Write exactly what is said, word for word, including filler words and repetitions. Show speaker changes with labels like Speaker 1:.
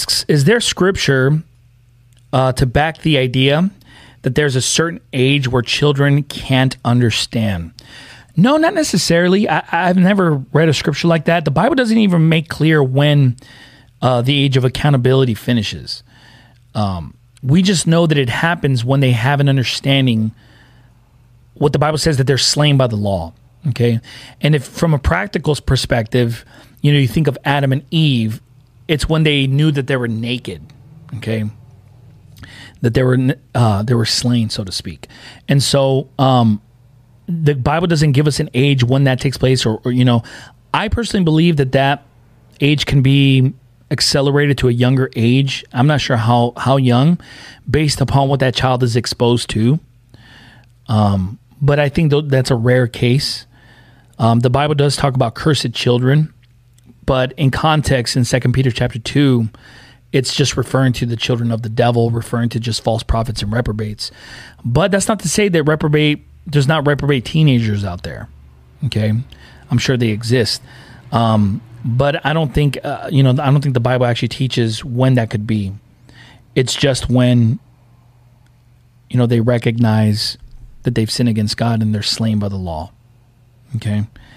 Speaker 1: asks, is there scripture uh, to back the idea that there's a certain age where children can't understand? No, not necessarily. I, I've never read a scripture like that. The Bible doesn't even make clear when uh, the age of accountability finishes. Um, we just know that it happens when they have an understanding what the Bible says, that they're slain by the law. Okay. And if from a practical perspective, you know, you think of Adam and Eve, it's when they knew that they were naked. Okay. That they were, uh, they were slain, so to speak. And so, um, the Bible doesn't give us an age when that takes place, or, or, you know, I personally believe that that age can be accelerated to a younger age. I'm not sure how, how young, based upon what that child is exposed to. Um, but I think th- that's a rare case. Um, the Bible does talk about cursed children, but in context in Second Peter chapter two, it's just referring to the children of the devil, referring to just false prophets and reprobates. But that's not to say that reprobate, there's not reprobate teenagers out there. Okay. I'm sure they exist. Um, but I don't think, uh, you know, I don't think the Bible actually teaches when that could be. It's just when, you know, they recognize that they've sinned against God and they're slain by the law. Okay.